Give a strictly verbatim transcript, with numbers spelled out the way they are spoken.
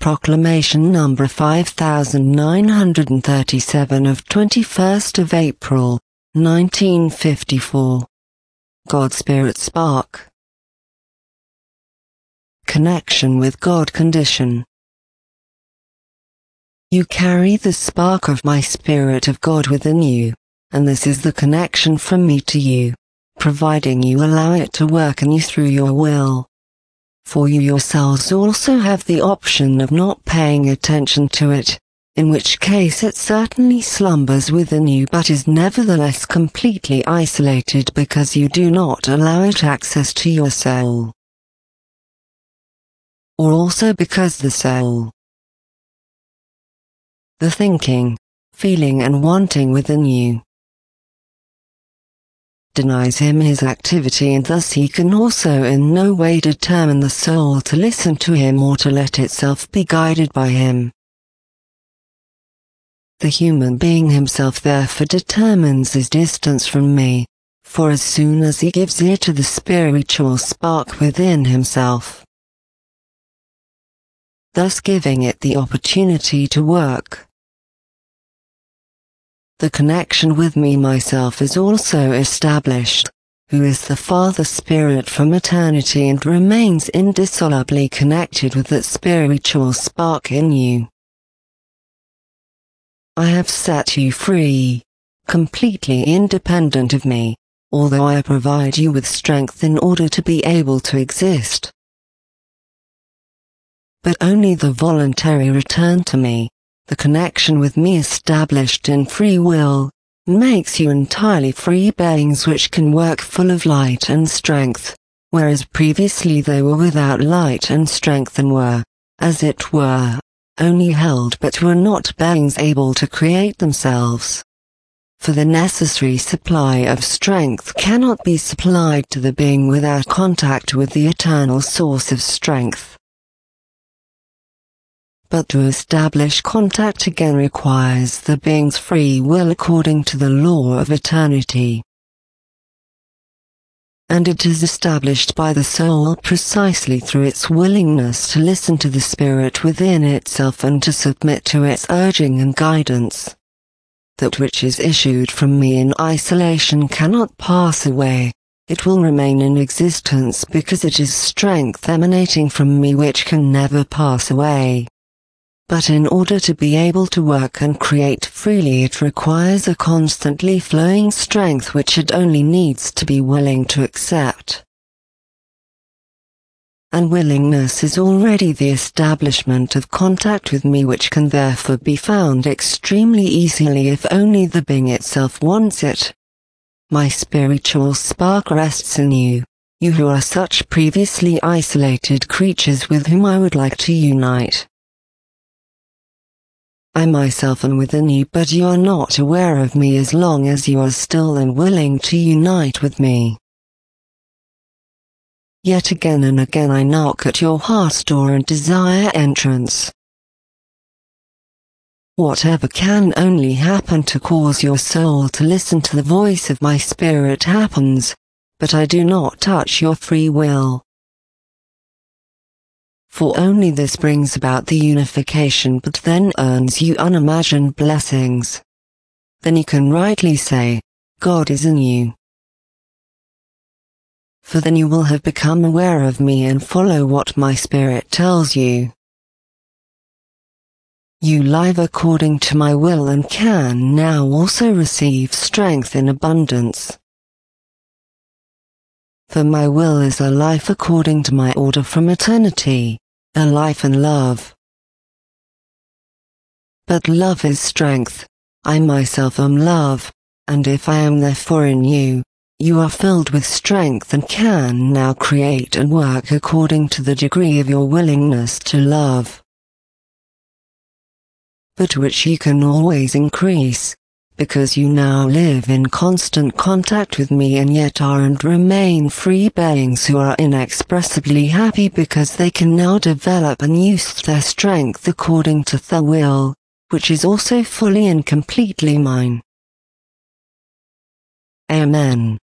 Proclamation number five thousand nine hundred thirty-seven of twenty-first of April, nineteen fifty-four. God Spirit Spark. Connection with God condition. You carry the spark of my Spirit of God within you, and this is the connection from me to you, providing you allow it to work in you through your will. For you yourselves also have the option of not paying attention to it, in which case it certainly slumbers within you but is nevertheless completely isolated because you do not allow it access to your soul. Or also because the soul, the thinking, feeling and wanting within you, denies him his activity, and thus he can also in no way determine the soul to listen to him or to let itself be guided by him. The human being himself therefore determines his distance from me, for as soon as he gives ear to the spiritual spark within himself, thus giving it the opportunity to work, the connection with me myself is also established, who is the Father Spirit from eternity and remains indissolubly connected with that spiritual spark in you. I have set you free, completely independent of me, although I provide you with strength in order to be able to exist. But only the voluntary return to me, the connection with me established in free will, makes you entirely free beings which can work full of light and strength, whereas previously they were without light and strength and were, as it were, only held but were not beings able to create themselves. For the necessary supply of strength cannot be supplied to the being without contact with the eternal source of strength. But to establish contact again requires the being's free will according to the law of eternity. And it is established by the soul precisely through its willingness to listen to the Spirit within itself and to submit to its urging and guidance. That which is issued from me in isolation cannot pass away, it will remain in existence because it is strength emanating from me which can never pass away. But in order to be able to work and create freely it requires a constantly flowing strength which it only needs to be willing to accept. And willingness is already the establishment of contact with me, which can therefore be found extremely easily if only the being itself wants it. My spiritual spark rests in you, you who are such previously isolated creatures with whom I would like to unite. I myself am within you, but you are not aware of me as long as you are still unwilling to unite with me. Yet again and again I knock at your heart's door and desire entrance. Whatever can only happen to cause your soul to listen to the voice of my Spirit happens, but I do not touch your free will. For only this brings about the unification, but then earns you unimagined blessings. Then you can rightly say, God is in you. For then you will have become aware of me and follow what my Spirit tells you. You live according to my will and can now also receive strength in abundance. For my will is a life according to my order from eternity, a life in love. But love is strength, I myself am love, and if I am therefore in you, you are filled with strength and can now create and work according to the degree of your willingness to love, but which you can always increase, because you now live in constant contact with me and yet are and remain free beings who are inexpressibly happy because they can now develop and use their strength according to the will, which is also fully and completely mine. Amen.